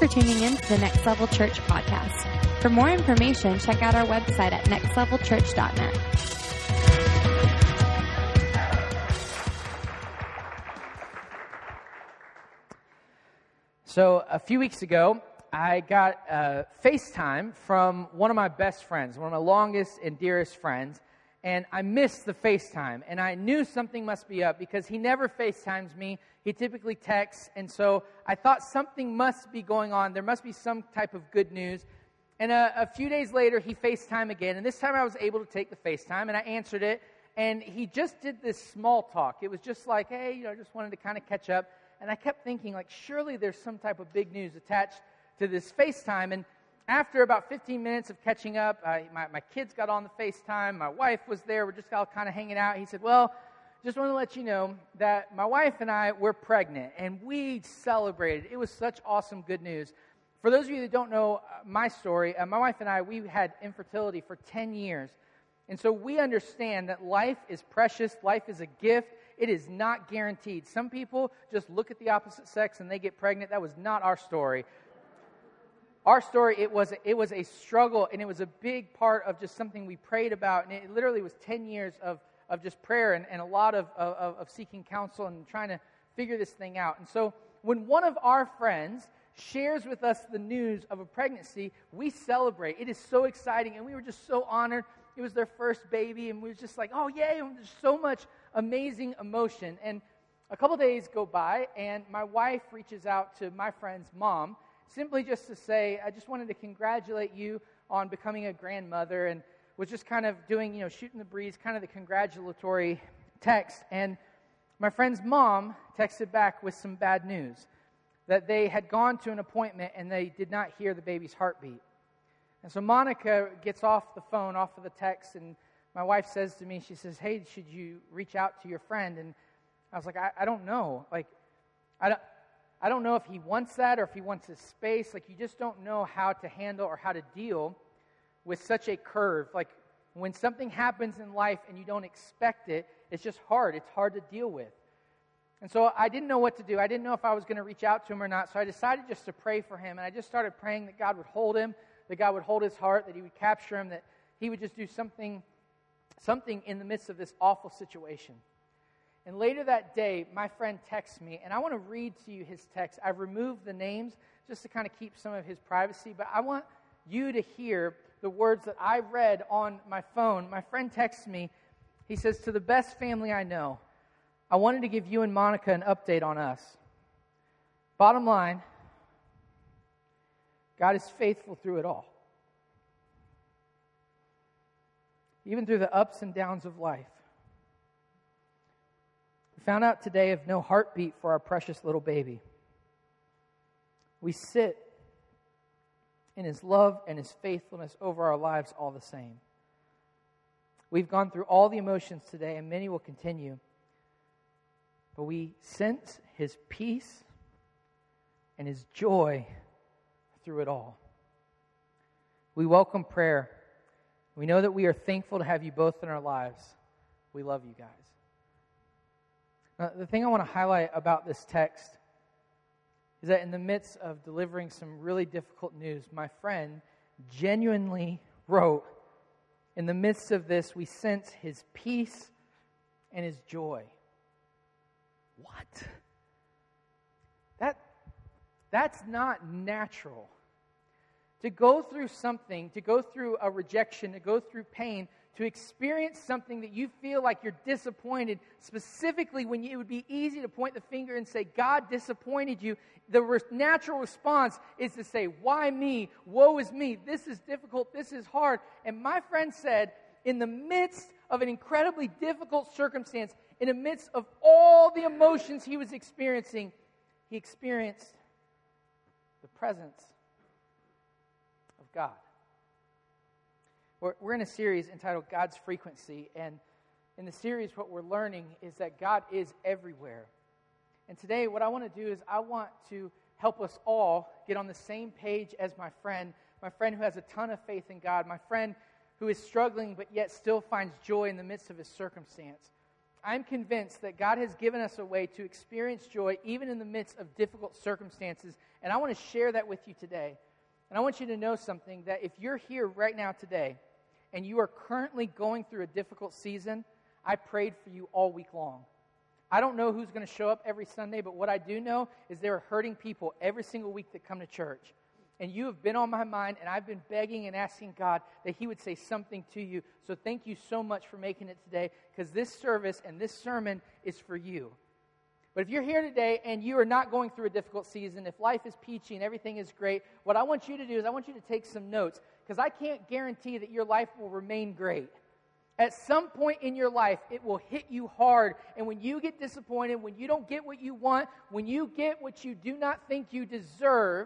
tuning in to the Next Level Church podcast. For more information, check out our website at nextlevelchurch.net. So a few weeks ago, I got FaceTime from one of my best friends, one of my longest and dearest friends, and I missed the FaceTime, and I knew something must be up because he never FaceTimes me. He typically texts, and so I thought something must be going on. There must be some type of good news. And a few days later, he FaceTime again, and this time I was able to take the FaceTime, and I answered it, and he just did this small talk. It was just like, hey, I just wanted to kind of catch up, and I kept thinking, like, surely there's some type of big news attached to this FaceTime. And after about 15 minutes of catching up, my kids got on the FaceTime. My wife was there. We're just all kind of hanging out. He said, well, just want to let you know that my wife and I were pregnant, and we celebrated. It was such awesome good news. For those of you that don't know my story, my wife and I, we had infertility for 10 years. And so we understand that life is precious. Life is a gift. It is not guaranteed. Some people just look at the opposite sex and they get pregnant. That was not our story. Our story, it was a struggle, and it was a big part of just something we prayed about. And it literally was 10 years of just prayer and a lot of seeking counsel and trying to figure this thing out. And so when one of our friends shares with us the news of a pregnancy, we celebrate. It is so exciting, and we were just so honored. It was their first baby, and we were just like, oh, yay, and there's so much amazing emotion. And a couple days go by, and my wife reaches out to my friend's mom, simply just to say, I just wanted to congratulate you on becoming a grandmother, and was just kind of doing, shooting the breeze, kind of the congratulatory text. And my friend's mom texted back with some bad news, that they had gone to an appointment and they did not hear the baby's heartbeat. And so Monica gets off the phone, off of the text, and my wife says to me, she says, hey, should you reach out to your friend? And I was like, I don't know. Like, I don't know if he wants that or if he wants his space. Like, you just don't know how to handle or how to deal with such a curve. Like, when something happens in life and you don't expect it, it's just hard. It's hard to deal with. And so I didn't know what to do. I didn't know if I was going to reach out to him or not. So I decided just to pray for him. And I just started praying that God would hold him, that God would hold his heart, that he would capture him, that he would just do something in the midst of this awful situation. And later that day, my friend texts me, and I want to read to you his text. I've removed the names just to kind of keep some of his privacy, but I want you to hear the words that I read on my phone. My friend texts me. He says, to the best family I know, I wanted to give you and Monica an update on us. Bottom line, God is faithful through it all. Even through the ups and downs of life. We found out today of no heartbeat for our precious little baby. We sit in His love and His faithfulness over our lives all the same. We've gone through all the emotions today, and many will continue. But we sense His peace and His joy through it all. We welcome prayer. We know that we are thankful to have you both in our lives. We love you guys. Now, the thing I want to highlight about this text is that in the midst of delivering some really difficult news, my friend genuinely wrote, in the midst of this, we sense His peace and His joy. What? That's not natural. To go through something, to go through a rejection, to go through pain, to experience something that you feel like you're disappointed, specifically when it would be easy to point the finger and say, God disappointed you, the natural response is to say, why me? Woe is me. This is difficult. This is hard. And my friend said, in the midst of an incredibly difficult circumstance, in the midst of all the emotions he was experiencing, he experienced the presence of God. We're in a series entitled God's Frequency, and in the series what we're learning is that God is everywhere. And today what I want to do is I want to help us all get on the same page as my friend who has a ton of faith in God, my friend who is struggling but yet still finds joy in the midst of his circumstance. I'm convinced that God has given us a way to experience joy even in the midst of difficult circumstances, and I want to share that with you today. And I want you to know something, that if you're here right now today and you are currently going through a difficult season, I prayed for you all week long. I don't know who's going to show up every Sunday, but what I do know is there are hurting people every single week that come to church. And you have been on my mind, and I've been begging and asking God that He would say something to you. So thank you so much for making it today, because this service and this sermon is for you. But if you're here today and you are not going through a difficult season, if life is peachy and everything is great, what I want you to do is I want you to take some notes, because I can't guarantee that your life will remain great. At some point in your life, it will hit you hard. And when you get disappointed, when you don't get what you want, when you get what you do not think you deserve,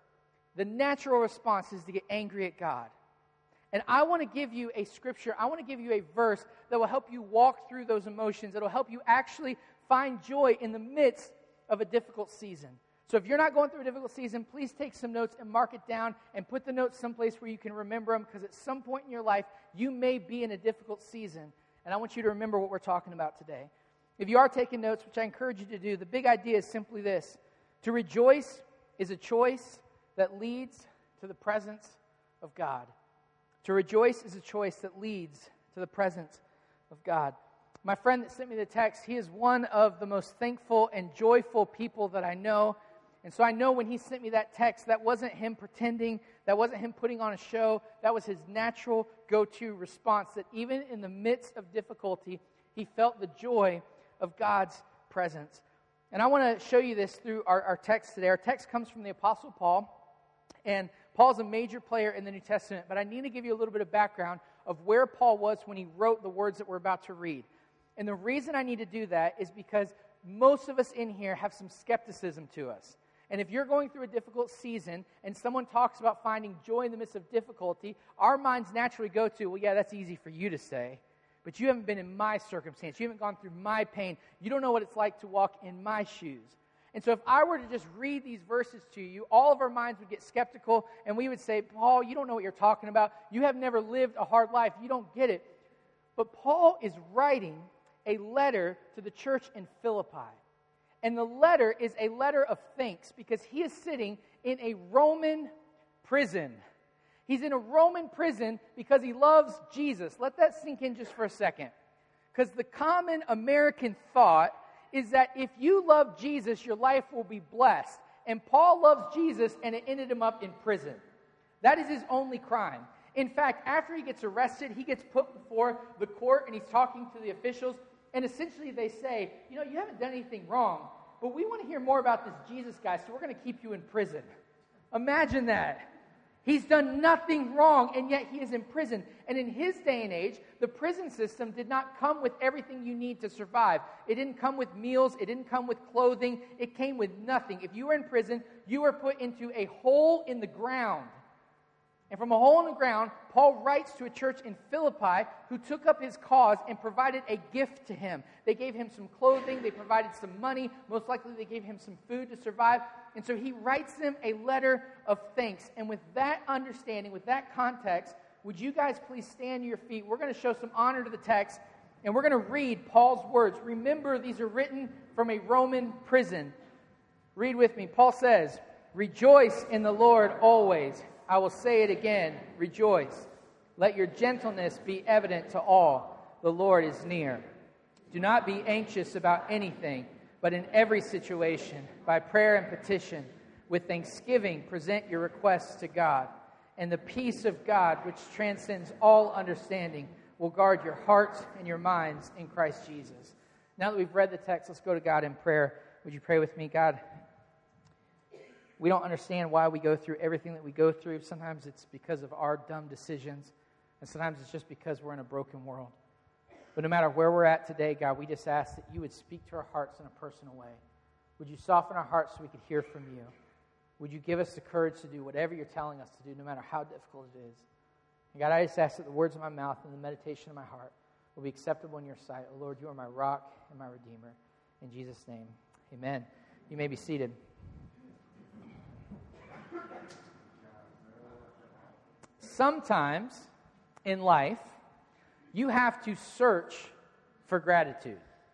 the natural response is to get angry at God. And I want to give you a scripture, I want to give you a verse that will help you walk through those emotions, that will help you actually find joy in the midst of a difficult season. So if you're not going through a difficult season, please take some notes and mark it down and put the notes someplace where you can remember them, because at some point in your life, you may be in a difficult season. And I want you to remember what we're talking about today. If you are taking notes, which I encourage you to do, the big idea is simply this. To rejoice is a choice that leads to the presence of God. To rejoice is a choice that leads to the presence of God. My friend that sent me the text, he is one of the most thankful and joyful people that I know. And so I know when he sent me that text, that wasn't him pretending, that wasn't him putting on a show, that was his natural go-to response, that even in the midst of difficulty, he felt the joy of God's presence. And I want to show you this through our text today. Our text comes from the Apostle Paul. And Paul's a major player in the New Testament, but I need to give you a little bit of background of where Paul was when he wrote the words that we're about to read. And the reason I need to do that is because most of us in here have some skepticism to us. And if you're going through a difficult season and someone talks about finding joy in the midst of difficulty, our minds naturally go to, well, yeah, that's easy for you to say, but you haven't been in my circumstance. You haven't gone through my pain. You don't know what it's like to walk in my shoes. And so if I were to just read these verses to you, all of our minds would get skeptical, and we would say, Paul, you don't know what you're talking about. You have never lived a hard life. You don't get it. But Paul is writing a letter to the church in Philippi. And the letter is a letter of thanks, because he is sitting in a Roman prison. He's in a Roman prison because he loves Jesus. Let that sink in just for a second. Because the common American thought is that if you love Jesus, your life will be blessed. And Paul loves Jesus, and it ended him up in prison. That is his only crime. In fact, after he gets arrested, he gets put before the court, and he's talking to the officials. And essentially they say, you haven't done anything wrong, but we want to hear more about this Jesus guy, so we're going to keep you in prison. Imagine that. He's done nothing wrong, and yet he is in prison. And in his day and age, the prison system did not come with everything you need to survive. It didn't come with meals. It didn't come with clothing. It came with nothing. If you were in prison, you were put into a hole in the ground. And from a hole in the ground, Paul writes to a church in Philippi who took up his cause and provided a gift to him. They gave him some clothing. They provided some money. Most likely they gave him some food to survive. And so he writes them a letter of thanks. And with that understanding, with that context, would you guys please stand to your feet? We're going to show some honor to the text, and we're going to read Paul's words. Remember, these are written from a Roman prison. Read with me. Paul says, "Rejoice in the Lord always. I will say it again, rejoice. Let your gentleness be evident to all. The Lord is near. Do not be anxious about anything, but in every situation, by prayer and petition, with thanksgiving, present your requests to God. And the peace of God, which transcends all understanding, will guard your hearts and your minds in Christ Jesus." Now that we've read the text, let's go to God in prayer. Would you pray with me? God, we don't understand why we go through everything that we go through. Sometimes it's because of our dumb decisions, and sometimes it's just because we're in a broken world. But no matter where we're at today, God, we just ask that you would speak to our hearts in a personal way. Would you soften our hearts so we could hear from you? Would you give us the courage to do whatever you're telling us to do, no matter how difficult it is? And God, I just ask that the words of my mouth and the meditation of my heart will be acceptable in your sight. Oh, Lord, you are my rock and my redeemer. In Jesus' name, amen. You may be seated. Sometimes in life, you have to search for gratitude.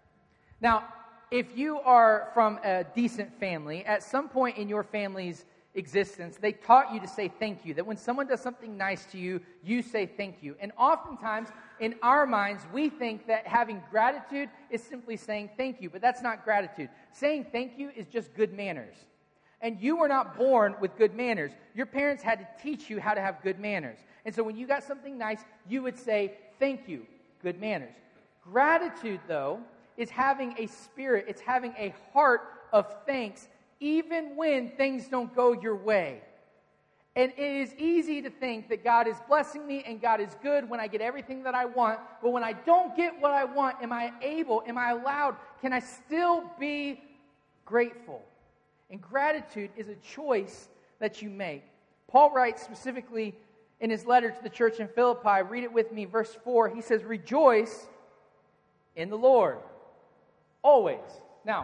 Now, if you are from a decent family, at some point in your family's existence, they taught you to say thank you, that when someone does something nice to you, you say thank you. And oftentimes, in our minds, we think that having gratitude is simply saying thank you, but that's not gratitude. Saying thank you is just good manners. And you were not born with good manners. Your parents had to teach you how to have good manners. And so when you got something nice, you would say thank you, good manners. Gratitude, though, is having a spirit, it's having a heart of thanks, even when things don't go your way. And it is easy to think that God is blessing me and God is good when I get everything that I want, but when I don't get what I want, am I allowed, can I still be grateful? And gratitude is a choice that you make. Paul writes specifically in his letter to the church in Philippi, read it with me, verse 4, he says, "Rejoice in the Lord. Always." Now,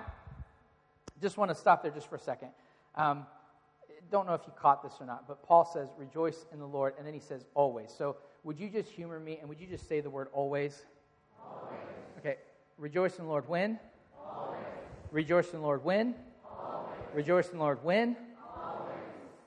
just want to stop there just for a second. Don't know if you caught this or not, but Paul says, "Rejoice in the Lord," and then he says, "Always." So would you just humor me, and would you just say the word always? Always. Okay. Rejoice in the Lord when? Always. Rejoice in the Lord when? Always. Rejoice in the Lord when? Always.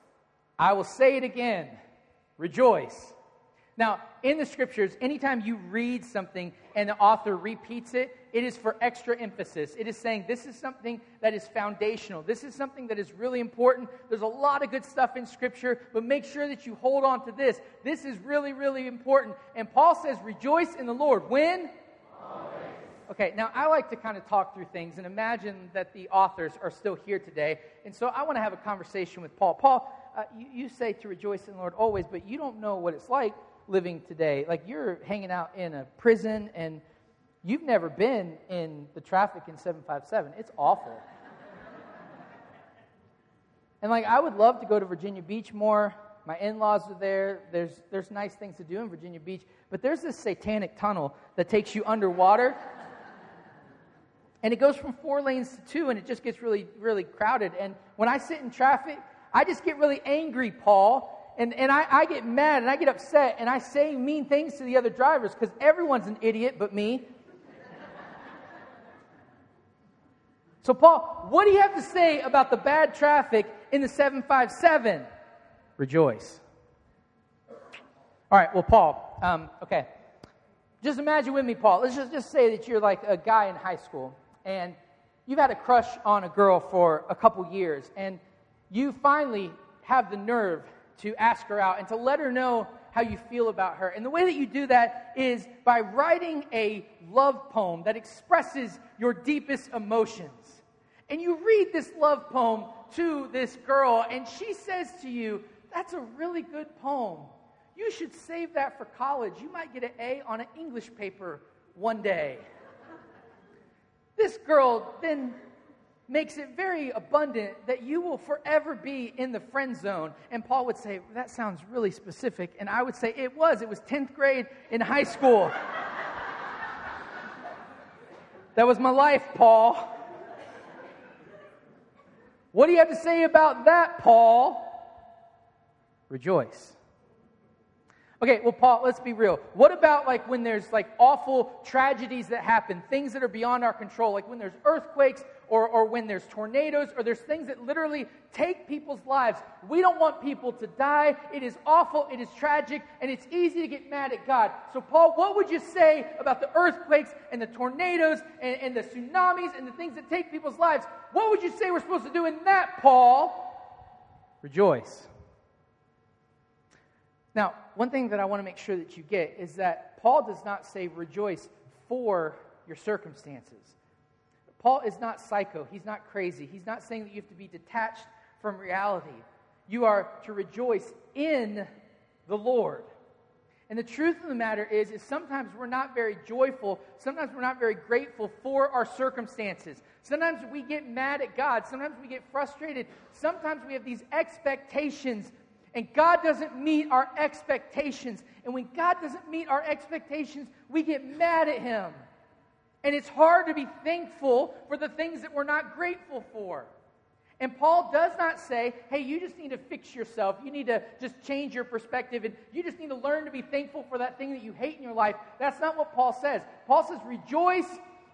I will say it again. Rejoice. Now, in the scriptures, anytime you read something and the author repeats it, it is for extra emphasis. It is saying this is something that is foundational. This is something that is really important. There's a lot of good stuff in Scripture, but make sure that you hold on to this. This is really, really important. And Paul says, rejoice in the Lord. When? Always. Okay, now I like to kind of talk through things and imagine that the authors are still here today. And so I want to have a conversation with Paul. Paul, you say to rejoice in the Lord always, but you don't know what it's like living today. Like you're hanging out in a prison and you've never been in the traffic in 757. It's awful. And like I would love to go to Virginia Beach more. My in-laws are there. There's nice things to do in Virginia Beach, but there's this satanic tunnel that takes you underwater. And it goes from 4 lanes to 2, and it just gets really, really crowded. And when I sit in traffic, I just get really angry, Paul. And I get mad and I get upset and I say mean things to the other drivers because everyone's an idiot but me. So, Paul, what do you have to say about the bad traffic in the 757? Rejoice. All right, well, Paul, okay. Just imagine with me, Paul. Let's just say that you're like a guy in high school and you've had a crush on a girl for a couple years and you finally have the nerve to ask her out and to let her know how you feel about her. And the way that you do that is by writing a love poem that expresses your deepest emotions. And you read this love poem to this girl, and she says to you, "That's a really good poem. You should save that for college. You might get an A on an English paper one day." This girl then makes it very abundant that you will forever be in the friend zone. And Paul would say, "That sounds really specific." And I would say, it was 10th grade in high school. That was my life, Paul. What do you have to say about that, Paul? Rejoice. Okay, well, Paul, let's be real. What about like when there's like awful tragedies that happen, things that are beyond our control, like when there's earthquakes or when there's tornadoes or there's things that literally take people's lives? We don't want people to die. It is awful, it is tragic, and it's easy to get mad at God. So, Paul, what would you say about the earthquakes and the tornadoes and the tsunamis and the things that take people's lives? What would you say we're supposed to do in that, Paul? Rejoice. Now, one thing that I want to make sure that you get is that Paul does not say rejoice for your circumstances. Paul is not psycho. He's not crazy. He's not saying that you have to be detached from reality. You are to rejoice in the Lord. And the truth of the matter is sometimes we're not very joyful. Sometimes we're not very grateful for our circumstances. Sometimes we get mad at God. Sometimes we get frustrated. Sometimes we have these expectations and God doesn't meet our expectations. And when God doesn't meet our expectations, we get mad at Him. And it's hard to be thankful for the things that we're not grateful for. And Paul does not say, hey, you just need to fix yourself. You need to just change your perspective. And you just need to learn to be thankful for that thing that you hate in your life. That's not what Paul says. Paul says, rejoice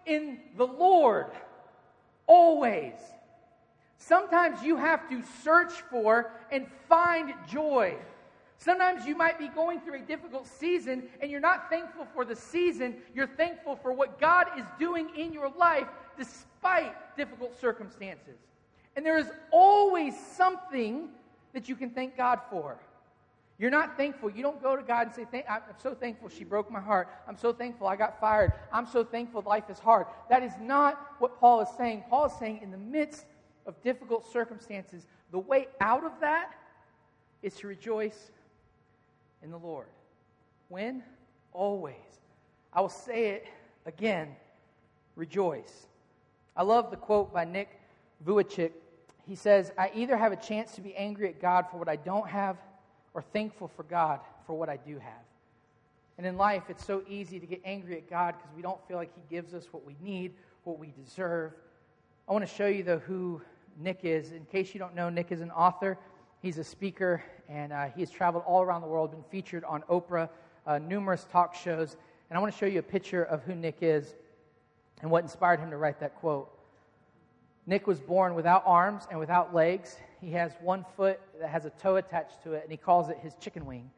in the Lord always. Sometimes you have to search for and find joy. Sometimes you might be going through a difficult season and you're not thankful for the season. You're thankful for what God is doing in your life despite difficult circumstances. And there is always something that you can thank God for. You're not thankful. You don't go to God and say, I'm so thankful she broke my heart. I'm so thankful I got fired. I'm so thankful life is hard. That is not what Paul is saying. Paul is saying in the midst of difficult circumstances, the way out of that is to rejoice in the Lord. When? Always. I will say it again. Rejoice. I love the quote by Nick Vujicic. He says, I either have a chance to be angry at God for what I don't have or thankful for God for what I do have. And in life, it's so easy to get angry at God because we don't feel like He gives us what we need, what we deserve. I want to show you, though, who Nick is. In case you don't know, Nick is an author. He's a speaker, and he has traveled all around the world, been featured on Oprah, numerous talk shows. And I want to show you a picture of who Nick is and what inspired him to write that quote. Nick was born without arms and without legs. He has one foot that has a toe attached to it, and he calls it his chicken wing.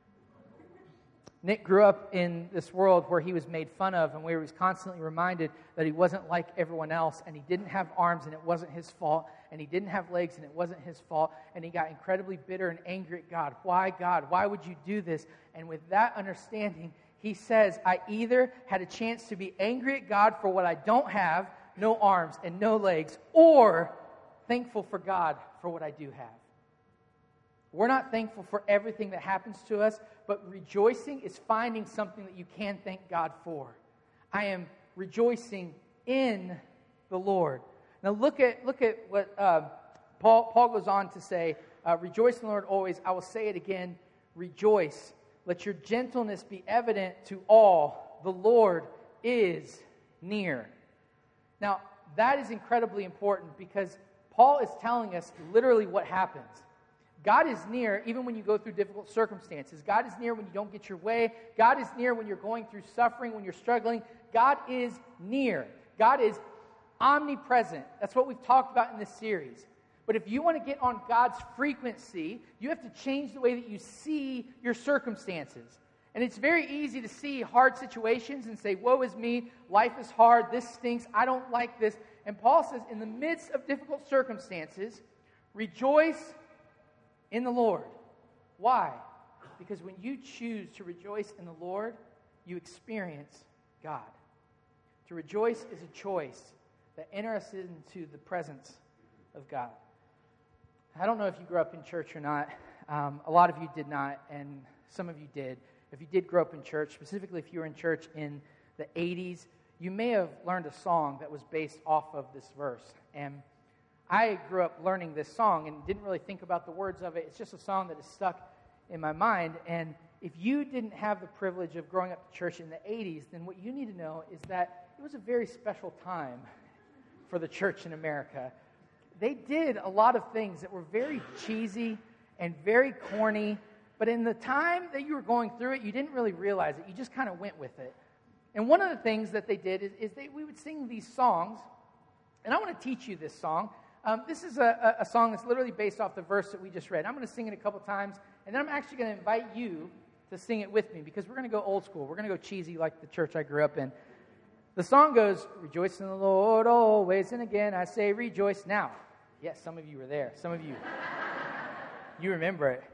Nick grew up in this world where he was made fun of and where he was constantly reminded that he wasn't like everyone else, and he didn't have arms and it wasn't his fault, and he didn't have legs and it wasn't his fault, and he got incredibly bitter and angry at God. Why, God? Why would you do this? And with that understanding, he says, I either had a chance to be angry at God for what I don't have, no arms and no legs, or thankful for God for what I do have. We're not thankful for everything that happens to us, but rejoicing is finding something that you can thank God for. I am rejoicing in the Lord. Now look at what Paul goes on to say, rejoice in the Lord always. I will say it again, rejoice. Let your gentleness be evident to all. The Lord is near. Now, that is incredibly important because Paul is telling us literally what happens. God is near even when you go through difficult circumstances. God is near when you don't get your way. God is near when you're going through suffering, when you're struggling. God is near. God is omnipresent. That's what we've talked about in this series. But if you want to get on God's frequency, you have to change the way that you see your circumstances. And it's very easy to see hard situations and say, woe is me, life is hard, this stinks, I don't like this. And Paul says, in the midst of difficult circumstances, rejoice in the Lord. Why? Because when you choose to rejoice in the Lord, you experience God. To rejoice is a choice that enters us into the presence of God. I don't know if you grew up in church or not. A lot of you did not, and some of you did. If you did grow up in church, specifically if you were in church in the 80s, you may have learned a song that was based off of this verse. And I grew up learning this song and didn't really think about the words of it. It's just a song that is stuck in my mind. And if you didn't have the privilege of growing up in church in the 80s, then what you need to know is that it was a very special time for the church in America. They did a lot of things that were very cheesy and very corny, but in the time that you were going through it, you didn't really realize it. You just kind of went with it. And one of the things that they did is we would sing these songs, and I want to teach you this song. This is a song that's literally based off the verse that we just read. I'm going to sing it a couple times, and then I'm actually going to invite you to sing it with me because we're going to go old school. We're going to go cheesy like the church I grew up in. The song goes, rejoice in the Lord always, and again I say rejoice now. Yes, some of you were there. Some of you, you remember it.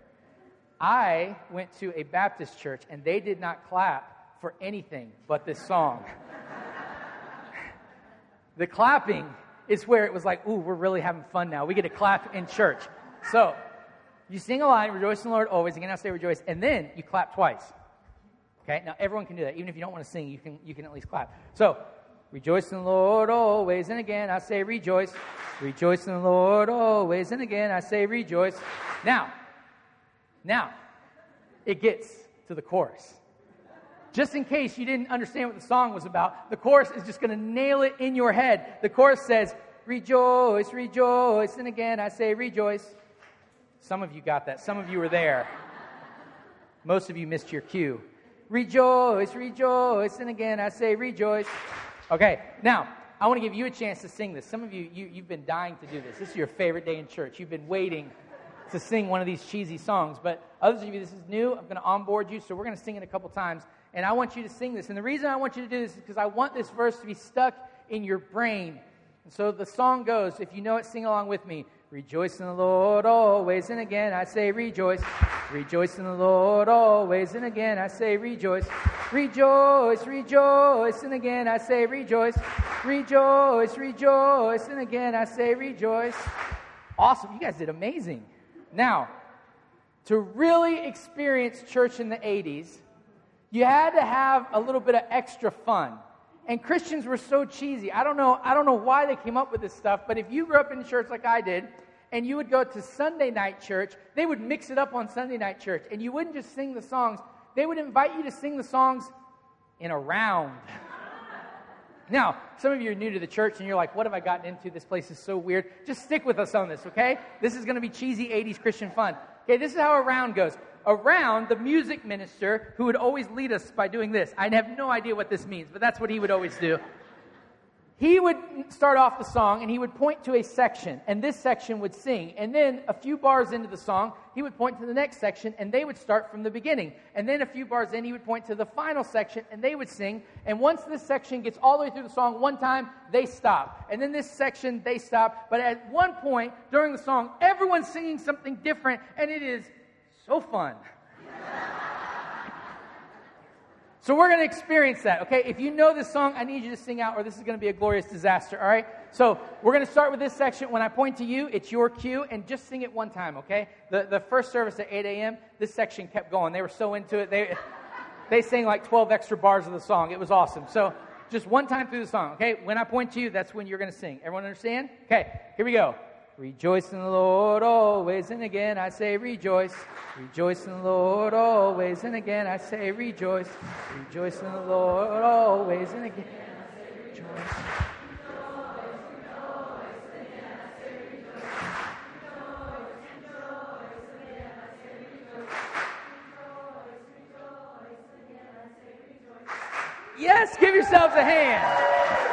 I went to a Baptist church, and they did not clap for anything but this song. The clapping is where it was like, ooh, we're really having fun now. We get to clap in church. So, you sing a line, rejoice in the Lord always, again I say rejoice, and then you clap twice. Okay, now everyone can do that. Even if you don't want to sing, you can at least clap. So, rejoice in the Lord always, and again I say rejoice. Rejoice in the Lord always, and again I say rejoice. Now, it gets to the chorus. Just in case you didn't understand what the song was about, the chorus is just going to nail it in your head. The chorus says, rejoice, rejoice, and again I say rejoice. Some of you got that. Some of you were there. Most of you missed your cue. Rejoice, rejoice, and again I say rejoice. Okay, now, I want to give you a chance to sing this. Some of you've been dying to do this. This is your favorite day in church. You've been waiting to sing one of these cheesy songs. But others of you, this is new. I'm going to onboard you, so we're going to sing it a couple times. And I want you to sing this. And the reason I want you to do this is because I want this verse to be stuck in your brain. And so the song goes, if you know it, sing along with me. Rejoice in the Lord always, and again I say rejoice. Rejoice in the Lord always, and again I say rejoice. Rejoice, rejoice, and again I say rejoice. Rejoice, rejoice, and again I say rejoice. Awesome, you guys did amazing. Now, to really experience church in the 80s, you had to have a little bit of extra fun. And Christians were so cheesy. I don't know why they came up with this stuff, but if you grew up in church like I did, and you would go to Sunday night church, they would mix it up on Sunday night church, and you wouldn't just sing the songs. They would invite you to sing the songs in a round. Now, some of you are new to the church, and you're like, what have I gotten into? This place is so weird. Just stick with us on this, okay? This is going to be cheesy 80s Christian fun. Okay, this is how a round goes. Around, the music minister, who would always lead us by doing this. I have no idea what this means, but that's what he would always do. He would start off the song, and he would point to a section, and this section would sing. And then a few bars into the song, he would point to the next section, and they would start from the beginning. And then a few bars in, he would point to the final section, and they would sing. And once this section gets all the way through the song, one time, they stop. And then this section, they stop. But at one point during the song, everyone's singing something different, and it is so fun. So we're going to experience that, okay? If you know this song, I need you to sing out, or this is going to be a glorious disaster, all right? So we're going to start with this section. When I point to you, it's your cue, and just sing it one time, okay? The first service at 8 a.m., this section kept going. They were so into it. They sang like 12 extra bars of the song. It was awesome. So just one time through the song, okay? When I point to you, that's when you're going to sing. Everyone understand? Okay, here we go. Rejoice in the Lord always, and again I say rejoice. Rejoice in the Lord always, and again I say rejoice. Rejoice in the Lord always, and again I say rejoice. Yes, give yourselves a hand.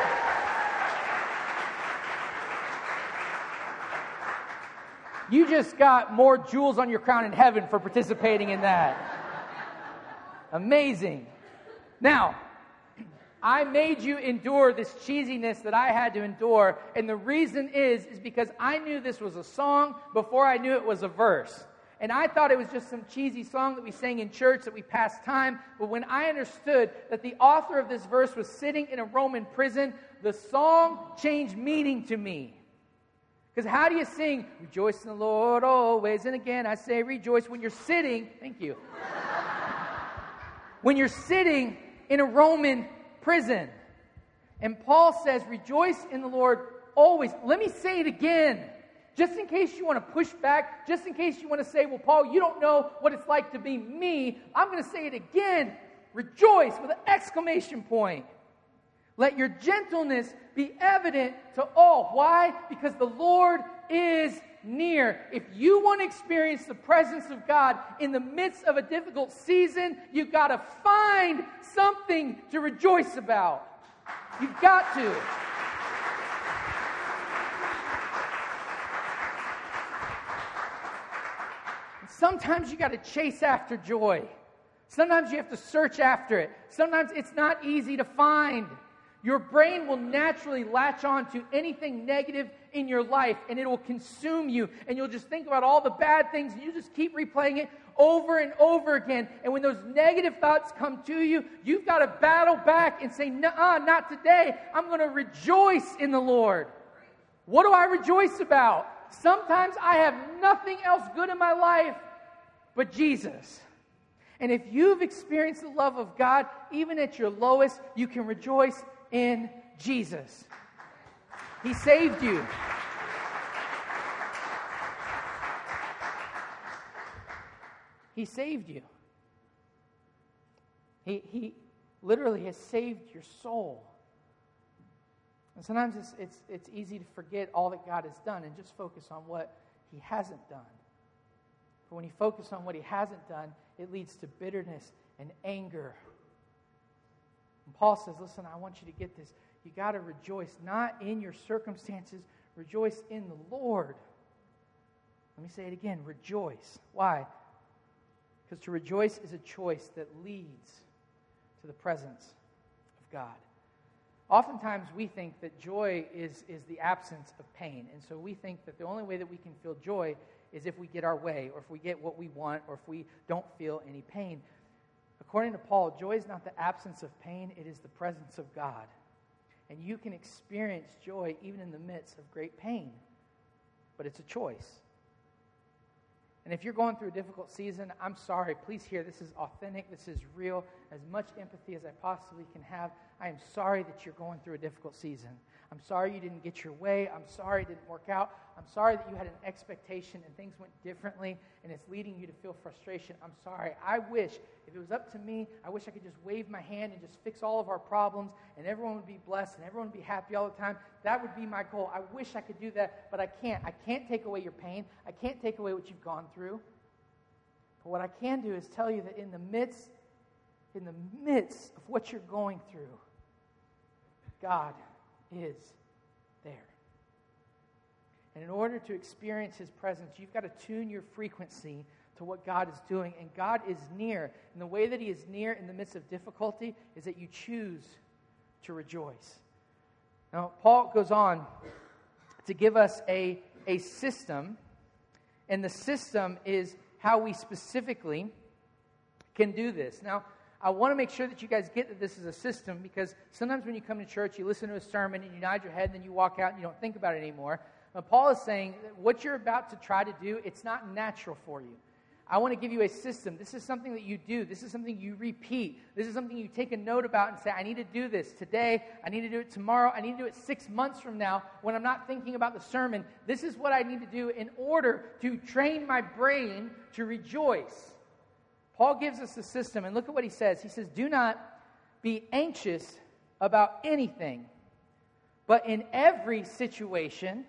You just got more jewels on your crown in heaven for participating in that. Amazing. Now, I made you endure this cheesiness that I had to endure, and the reason is because I knew this was a song before I knew it was a verse. And I thought it was just some cheesy song that we sang in church that we passed time, but when I understood that the author of this verse was sitting in a Roman prison, the song changed meaning to me. Because how do you sing, rejoice in the Lord always, and again I say rejoice, when you're sitting, thank you, when you're sitting in a Roman prison. And Paul says, rejoice in the Lord always. Let me say it again, just in case you want to push back, just in case you want to say, well, Paul, you don't know what it's like to be me. I'm going to say it again, rejoice with an exclamation point. Let your gentleness be evident to all. Why? Because the Lord is near. If you want to experience the presence of God in the midst of a difficult season, you've got to find something to rejoice about. You've got to. Sometimes you got to chase after joy. Sometimes you have to search after it. Sometimes it's not easy to find. Your brain will naturally latch on to anything negative in your life, and it will consume you, and you'll just think about all the bad things, and you just keep replaying it over and over again. And when those negative thoughts come to you, you've got to battle back and say, nuh-uh, not today. I'm going to rejoice in the Lord. What do I rejoice about? Sometimes I have nothing else good in my life but Jesus. And if you've experienced the love of God, even at your lowest, you can rejoice in Jesus. He saved you. He saved you. He literally has saved your soul. And sometimes it's easy to forget all that God has done and just focus on what He hasn't done. But when you focus on what He hasn't done, it leads to bitterness and anger. And Paul says, listen, I want you to get this. You got to rejoice, not in your circumstances. Rejoice in the Lord. Let me say it again. Rejoice. Why? Because to rejoice is a choice that leads to the presence of God. Oftentimes we think that joy is the absence of pain. And so we think that the only way that we can feel joy is if we get our way, or if we get what we want, or if we don't feel any pain. According to Paul, joy is not the absence of pain, it is the presence of God. And you can experience joy even in the midst of great pain. But it's a choice. And if you're going through a difficult season, I'm sorry. Please hear, this is authentic. This is real. As much empathy as I possibly can have. I am sorry that you're going through a difficult season. I'm sorry you didn't get your way. I'm sorry it didn't work out. I'm sorry that you had an expectation and things went differently and it's leading you to feel frustration. I'm sorry. I wish, if it was up to me, I wish I could just wave my hand and just fix all of our problems and everyone would be blessed and everyone would be happy all the time. That would be my goal. I wish I could do that, but I can't. I can't take away your pain. I can't take away what you've gone through. But what I can do is tell you that in the midst of what you're going through, God is there. And in order to experience His presence, you've got to tune your frequency to what God is doing. And God is near. And the way that He is near in the midst of difficulty is that you choose to rejoice. Now, Paul goes on to give us a system. And the system is how we specifically can do this. Now, I want to make sure that you guys get that this is a system, because sometimes when you come to church, you listen to a sermon and you nod your head and then you walk out and you don't think about it anymore. But Paul is saying that what you're about to try to do, it's not natural for you. I want to give you a system. This is something that you do. This is something you repeat. This is something you take a note about and say, I need to do this today. I need to do it tomorrow. I need to do it 6 months from now when I'm not thinking about the sermon. This is what I need to do in order to train my brain to rejoice. Paul gives us a system, and look at what he says. He says, do not be anxious about anything, but in every situation,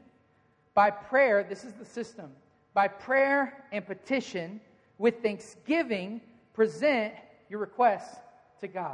by prayer, this is the system, by prayer and petition, with thanksgiving, present your requests to God.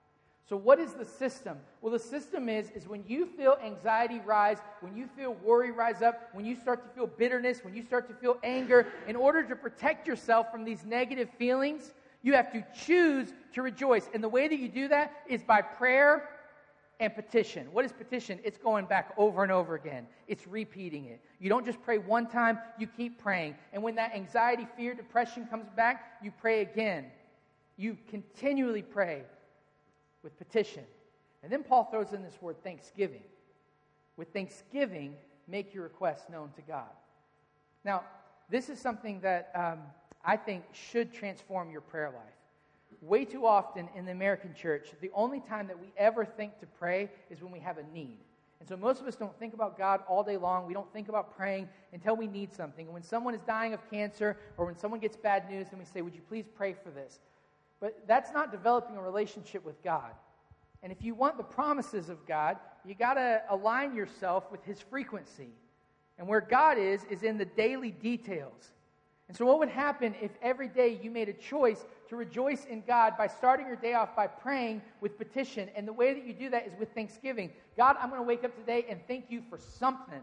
So what is the system? Well, the system is when you feel anxiety rise, when you feel worry rise up, when you start to feel bitterness, when you start to feel anger, in order to protect yourself from these negative feelings, you have to choose to rejoice. And the way that you do that is by prayer and petition. What is petition? It's going back over and over again. It's repeating it. You don't just pray one time, you keep praying. And when that anxiety, fear, depression comes back, you pray again. You continually pray with petition. And then Paul throws in this word thanksgiving. With thanksgiving, make your requests known to God. Now, this is something that I think should transform your prayer life. Way too often in the American church, the only time that we ever think to pray is when we have a need. And so most of us don't think about God all day long. We don't think about praying until we need something. And when someone is dying of cancer or when someone gets bad news, then we say, would you please pray for this? But that's not developing a relationship with God. And if you want the promises of God, you got to align yourself with His frequency. And where God is in the daily details. And so what would happen if every day you made a choice to rejoice in God by starting your day off by praying with petition? And the way that you do that is with thanksgiving. God, I'm going to wake up today and thank you for something.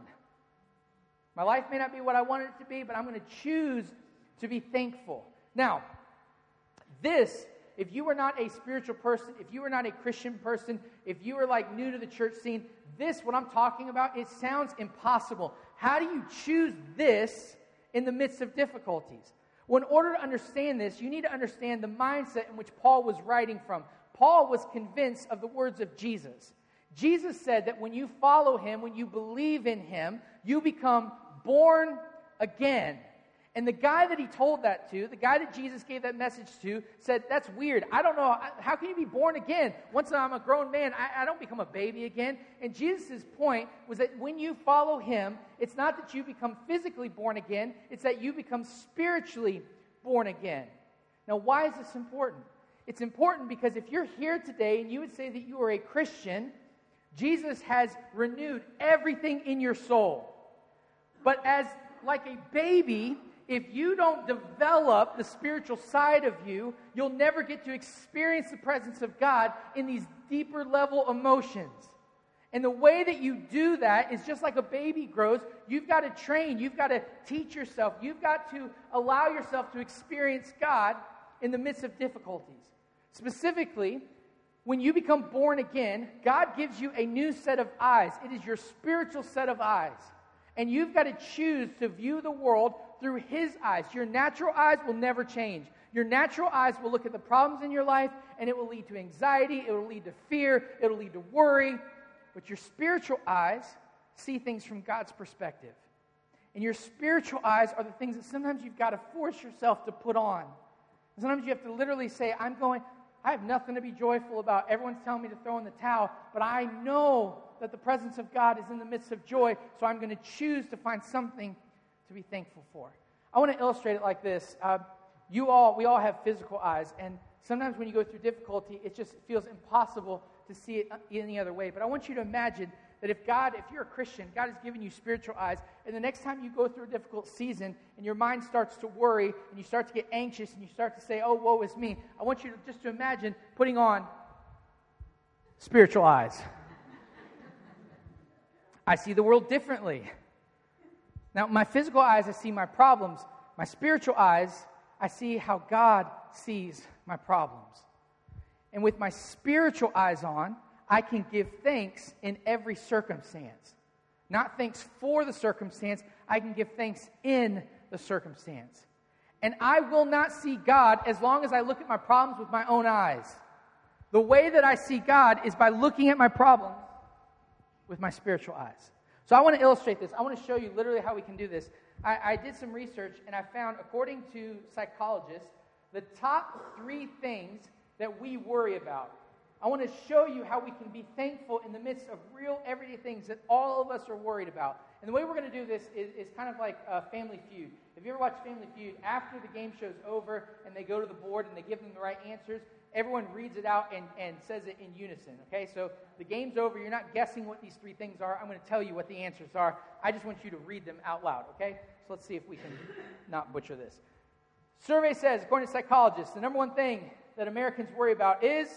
My life may not be what I want it to be, but I'm going to choose to be thankful. Now, this, if you are not a spiritual person, if you are not a Christian person, if you are like new to the church scene, this, what I'm talking about, it sounds impossible. How do you choose this in the midst of difficulties? Well, in order to understand this, you need to understand the mindset in which Paul was writing from. Paul was convinced of the words of Jesus. Jesus said that when you follow Him, when you believe in Him, you become born again. And the guy that he told that to, the guy that Jesus gave that message to, said, that's weird. I don't know. How can you be born again? Once I'm a grown man, I don't become a baby again. And Jesus' point was that when you follow Him, it's not that you become physically born again. It's that you become spiritually born again. Now, why is this important? It's important because if you're here today and you would say that you are a Christian, Jesus has renewed everything in your soul. But as like a baby, if you don't develop the spiritual side of you, you'll never get to experience the presence of God in these deeper level emotions. And the way that you do that is just like a baby grows. You've got to train. You've got to teach yourself. You've got to allow yourself to experience God in the midst of difficulties. Specifically, when you become born again, God gives you a new set of eyes. It is your spiritual set of eyes. And you've got to choose to view the world through His eyes. Your natural eyes will never change. Your natural eyes will look at the problems in your life, and it will lead to anxiety, it will lead to fear, it will lead to worry. But your spiritual eyes see things from God's perspective. And your spiritual eyes are the things that sometimes you've got to force yourself to put on. Sometimes you have to literally say, I have nothing to be joyful about. Everyone's telling me to throw in the towel, but I know that the presence of God is in the midst of joy, so I'm going to choose to find something to be thankful for. I want to illustrate it like this. We all have physical eyes, and sometimes when you go through difficulty, it just feels impossible to see it any other way. But I want you to imagine that if you're a Christian, God has given you spiritual eyes, and the next time you go through a difficult season and your mind starts to worry and you start to get anxious and you start to say, oh, woe is me, I want you to imagine putting on spiritual eyes. I see the world differently. Now, my physical eyes, I see my problems. My spiritual eyes, I see how God sees my problems. And with my spiritual eyes on, I can give thanks in every circumstance. Not thanks for the circumstance, I can give thanks in the circumstance. And I will not see God as long as I look at my problems with my own eyes. The way that I see God is by looking at my problems with my spiritual eyes. So I want to illustrate this. I want to show you literally how we can do this. I did some research, and I found, according to psychologists, the top 3 things that we worry about. I want to show you how we can be thankful in the midst of real everyday things that all of us are worried about. And the way we're going to do this is kind of like Family Feud. If you ever watch Family Feud, after the game show's over and they go to the board and they give them the right answers, everyone reads it out and says it in unison, okay? So the game's over. You're not guessing what these 3 things are. I'm going to tell you what the answers are. I just want you to read them out loud, okay? So let's see if we can not butcher this. Survey says, according to psychologists, the number 1 thing that Americans worry about is?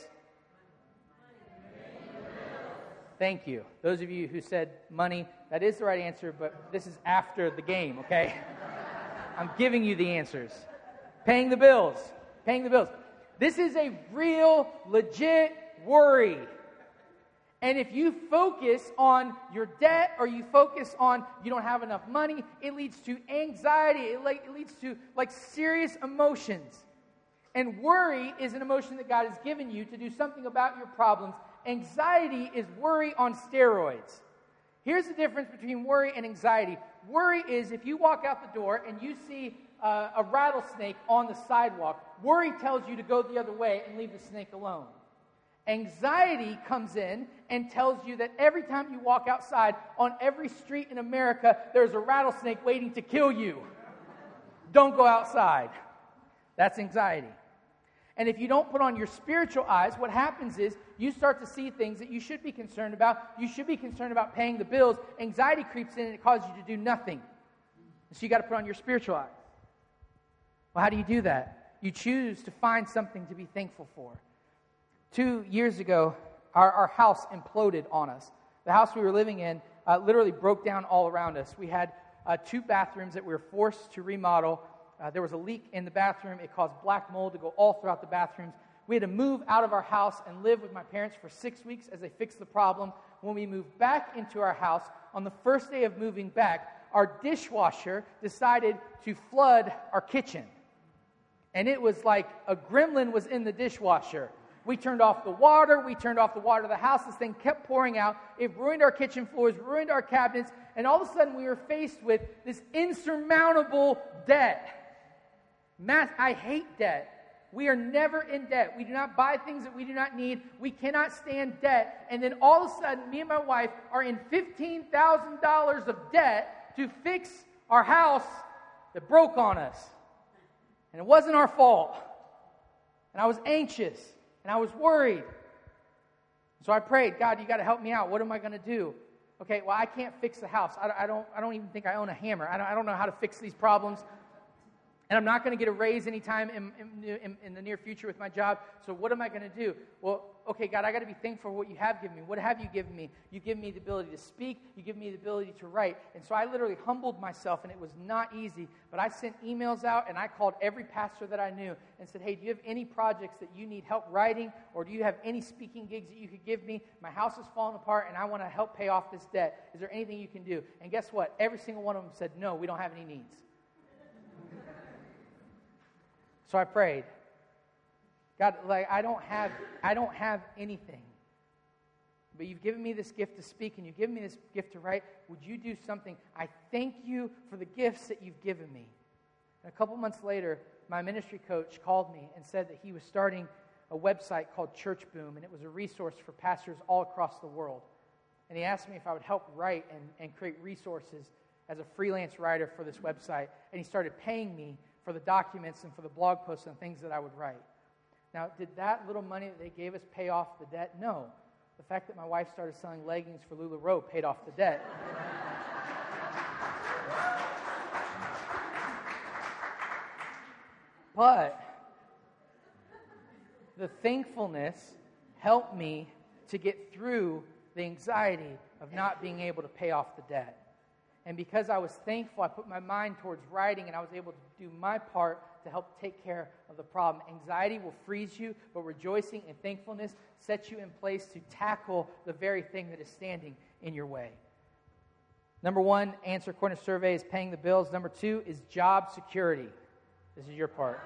Thank you. Those of you who said money, that is the right answer, but this is after the game, okay? I'm giving you the answers. Paying the bills. Paying the bills. This is a real, legit worry. And if you focus on your debt or you focus on you don't have enough money, it leads to anxiety. It leads to serious emotions. And worry is an emotion that God has given you to do something about your problems. Anxiety is worry on steroids. Here's the difference between worry and anxiety. Worry is if you walk out the door and you see a rattlesnake on the sidewalk, worry tells you to go the other way and leave the snake alone. Anxiety comes in and tells you that every time you walk outside, on every street in America, there's a rattlesnake waiting to kill you. Don't go outside. That's anxiety. And if you don't put on your spiritual eyes, what happens is you start to see things that you should be concerned about. You should be concerned about paying the bills. Anxiety creeps in and it causes you to do nothing. So you got to put on your spiritual eyes. Well, how do you do that? You choose to find something to be thankful for. 2 years ago, our house imploded on us. The house we were living in literally broke down all around us. We had 2 bathrooms that we were forced to remodel. There was a leak in the bathroom. It caused black mold to go all throughout the bathrooms. We had to move out of our house and live with my parents for 6 weeks as they fixed the problem. When we moved back into our house, on the first day of moving back, our dishwasher decided to flood our kitchen. And it was like a gremlin was in the dishwasher. We turned off the water. We turned off the water of the house. This thing kept pouring out. It ruined our kitchen floors, ruined our cabinets, and all of a sudden we were faced with this insurmountable debt. I hate debt. We are never in debt. We do not buy things that we do not need. We cannot stand debt. And then all of a sudden, me and my wife are in $15,000 of debt to fix our house that broke on us. And it wasn't our fault. And I was anxious. And I was worried. So I prayed, God, you got to help me out. What am I going to do? Okay, well, I can't fix the house. I don't even think I own a hammer. I don't know how to fix these problems. And I'm not going to get a raise anytime in the near future with my job. So what am I going to do? Well, okay, God, I got to be thankful for what you have given me. What have you given me? You give me the ability to speak. You give me the ability to write. And so I literally humbled myself, and it was not easy. But I sent emails out, and I called every pastor that I knew and said, hey, do you have any projects that you need help writing? Or do you have any speaking gigs that you could give me? My house is falling apart, and I want to help pay off this debt. Is there anything you can do? And guess what? Every single one of them said, no, we don't have any needs. So I prayed, God, I don't have anything, but you've given me this gift to speak, and you've given me this gift to write. Would you do something? I thank you for the gifts that you've given me. And a couple months later, my ministry coach called me and said that he was starting a website called Church Boom, and it was a resource for pastors all across the world. And he asked me if I would help write and create resources as a freelance writer for this website, and he started paying me for the documents and for the blog posts and things that I would write. Now, did that little money that they gave us pay off the debt? No. The fact that my wife started selling leggings for LuLaRoe paid off the debt. But the thankfulness helped me to get through the anxiety of not being able to pay off the debt. And because I was thankful, I put my mind towards writing, and I was able to do my part to help take care of the problem. Anxiety will freeze you, but rejoicing and thankfulness sets you in place to tackle the very thing that is standing in your way. Number one, answer according to survey is paying the bills. Number two is job security. This is your part.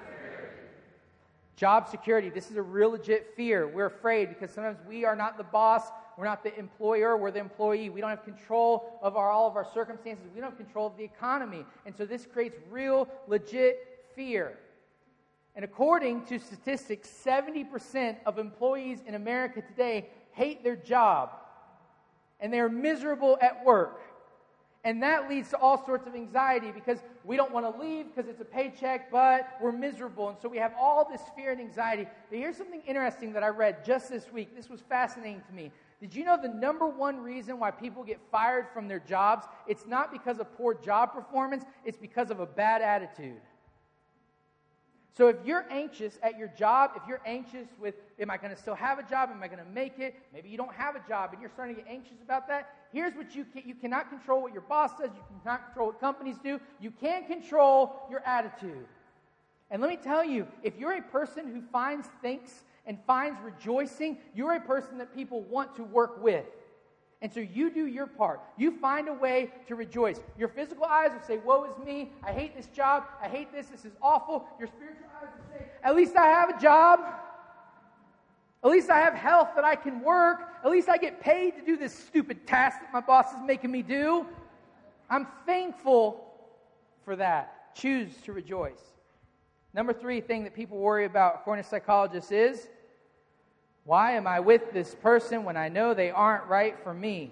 Job security. This is a real legit fear. We're afraid because sometimes we are not the boss. We're not the employer. We're the employee. We don't have control of all of our circumstances. We don't have control of the economy. And so this creates real legit fear. And according to statistics, 70% of employees in America today hate their job. And they're miserable at work. And that leads to all sorts of anxiety because we don't want to leave because it's a paycheck, but we're miserable. And so we have all this fear and anxiety. But here's something interesting that I read just this week. This was fascinating to me. Did you know the number one reason why people get fired from their jobs? It's not because of poor job performance. It's because of a bad attitude. So if you're anxious at your job, if you're anxious with, am I going to still have a job? Am I going to make it? Maybe you don't have a job and you're starting to get anxious about that. Here's what you cannot control what your boss does. You cannot control what companies do. You can control your attitude. And let me tell you, if you're a person who finds thanks and finds rejoicing, you're a person that people want to work with. And so you do your part. You find a way to rejoice. Your physical eyes will say, woe is me. I hate this job. I hate this. This is awful. Your spiritual eyes will say, at least I have a job. At least I have health that I can work. At least I get paid to do this stupid task that my boss is making me do. I'm thankful for that. Choose to rejoice. Number three thing that people worry about, according to psychologists, is, why am I with this person when I know they aren't right for me?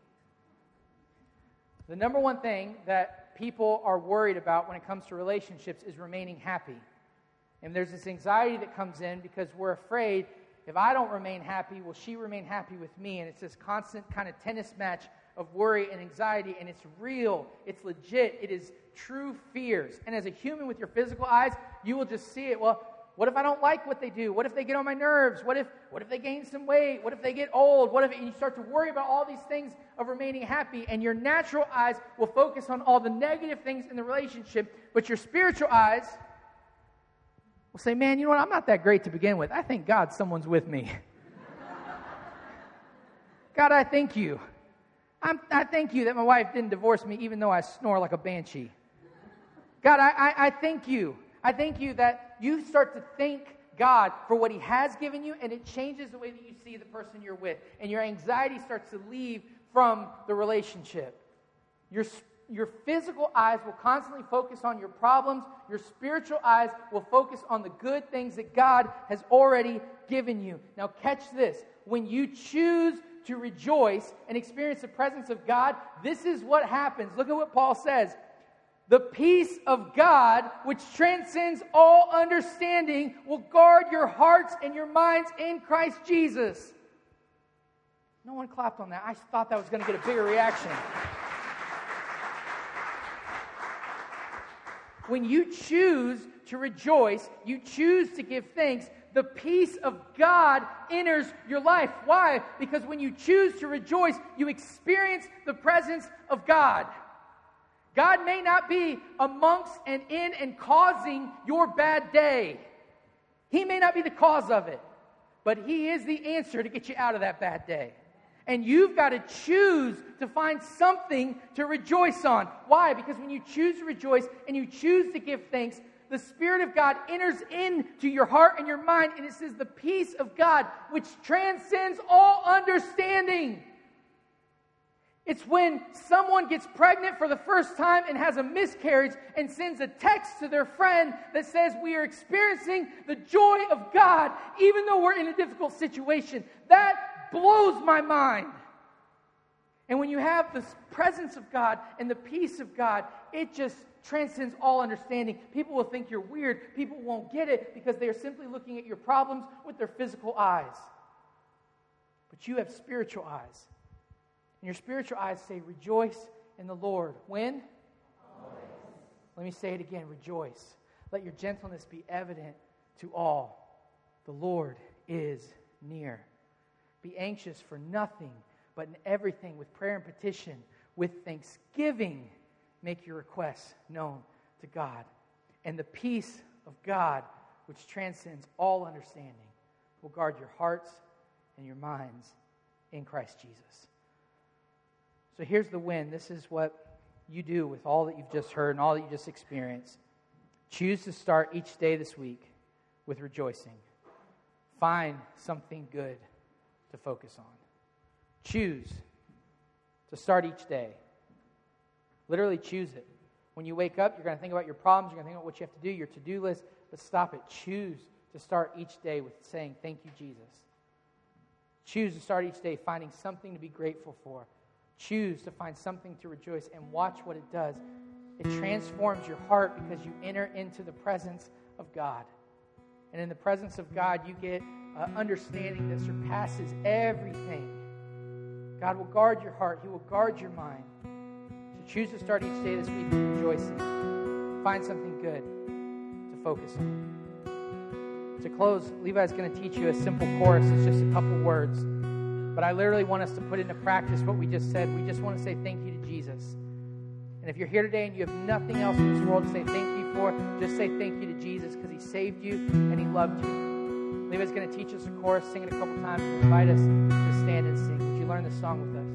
The number one thing that people are worried about when it comes to relationships is remaining happy. And there's this anxiety that comes in because we're afraid, if I don't remain happy, will she remain happy with me? And it's this constant kind of tennis match of worry and anxiety, and it's real, it's legit, it is true fears. And as a human with your physical eyes, you will just see it. Well, what if I don't like what they do? What if they get on my nerves? What if they gain some weight? What if they get old? And you start to worry about all these things of remaining happy, and your natural eyes will focus on all the negative things in the relationship, but your spiritual eyes will say, man, you know what? I'm not that great to begin with. I thank God someone's with me. God, I thank you. I thank you that my wife didn't divorce me even though I snore like a banshee. God, I thank you. I thank you that you start to thank God for what He has given you, and it changes the way that you see the person you're with. And your anxiety starts to leave from the relationship. Your physical eyes will constantly focus on your problems. Your spiritual eyes will focus on the good things that God has already given you. Now catch this. When you choose to rejoice and experience the presence of God, this is what happens. Look at what Paul says. The peace of God, which transcends all understanding, will guard your hearts and your minds in Christ Jesus. No one clapped on that. I thought that was going to get a bigger reaction. When you choose to rejoice, you choose to give thanks, the peace of God enters your life. Why? Because when you choose to rejoice, you experience the presence of God. God may not be amongst and in and causing your bad day. He may not be the cause of it, but He is the answer to get you out of that bad day. And you've got to choose to find something to rejoice on. Why? Because when you choose to rejoice and you choose to give thanks, the Spirit of God enters into your heart and your mind, and it says the peace of God, which transcends all understanding. It's when someone gets pregnant for the first time and has a miscarriage and sends a text to their friend that says, we are experiencing the joy of God, even though we're in a difficult situation. That blows my mind. And when you have the presence of God and the peace of God, it just transcends all understanding. People will think you're weird. People won't get it because they are simply looking at your problems with their physical eyes. But you have spiritual eyes. And your spiritual eyes say, rejoice in the Lord. When? Always. Let me say it again, rejoice. Let your gentleness be evident to all. The Lord is near. Be anxious for nothing, but in everything with prayer and petition, with thanksgiving, make your requests known to God. And the peace of God, which transcends all understanding, will guard your hearts and your minds in Christ Jesus. So here's the win. This is what you do with all that you've just heard and all that you just experienced. Choose to start each day this week with rejoicing. Find something good to focus on. Choose to start each day. Literally choose it. When you wake up, you're going to think about your problems. You're going to think about what you have to do, your to-do list. But stop it. Choose to start each day with saying, thank you, Jesus. Choose to start each day finding something to be grateful for. Choose to find something to rejoice, and watch what it does. It transforms your heart because you enter into the presence of God. And in the presence of God, you get understanding that surpasses everything. God will guard your heart. He will guard your mind. So choose to start each day this week with rejoicing. Find something good to focus on. To close, Levi's going to teach you a simple chorus. It's just a couple words. But I literally want us to put into practice what we just said. We just want to say thank you to Jesus. And if you're here today and you have nothing else in this world to say thank you for, just say thank you to Jesus because He saved you and He loved you. Levi's going to teach us a chorus, sing it a couple times, and invite us to stand and sing. Would you learn this song with us?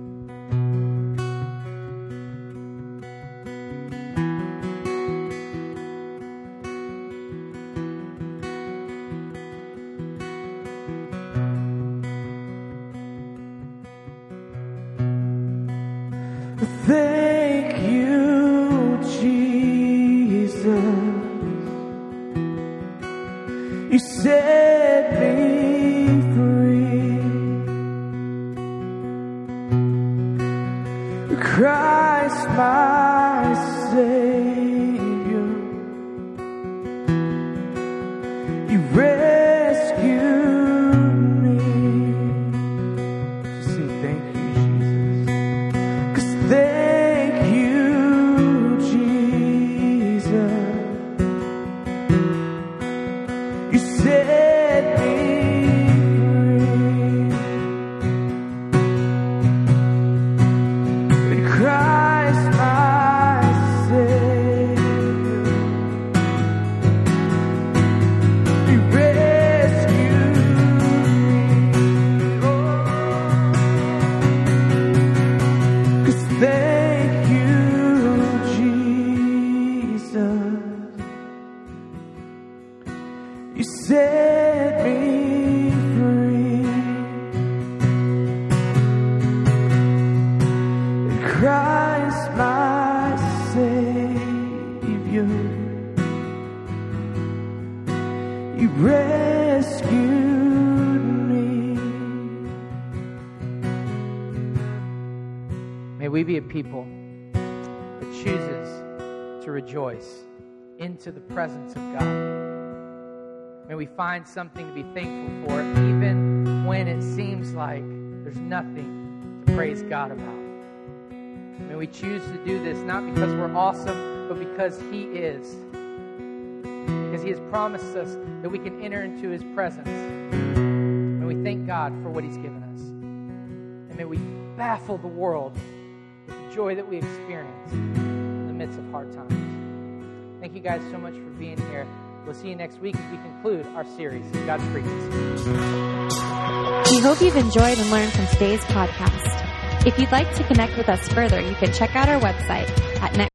Thank you, Jesus. You set me free. Christ, my Savior. You rescued me. Just say thank you, Jesus. 'Cause thank you, Jesus. You set me free. In Christ, my Savior, you rescued me. Oh, 'cause thank you, Jesus. You set me free. In Christ, my Savior, you rescued me. May we be a people that chooses to rejoice into the presence of God. May we find something to be thankful for, even when it seems like there's nothing to praise God about. May we choose to do this not because we're awesome, but because He is. Because He has promised us that we can enter into His presence. And we thank God for what He's given us. And may we baffle the world with the joy that we experience in the midst of hard times. Thank you guys so much for being here. We'll see you next week as we conclude our series, God's Frequency. We hope you've enjoyed and learned from today's podcast. If you'd like to connect with us further, you can check out our website at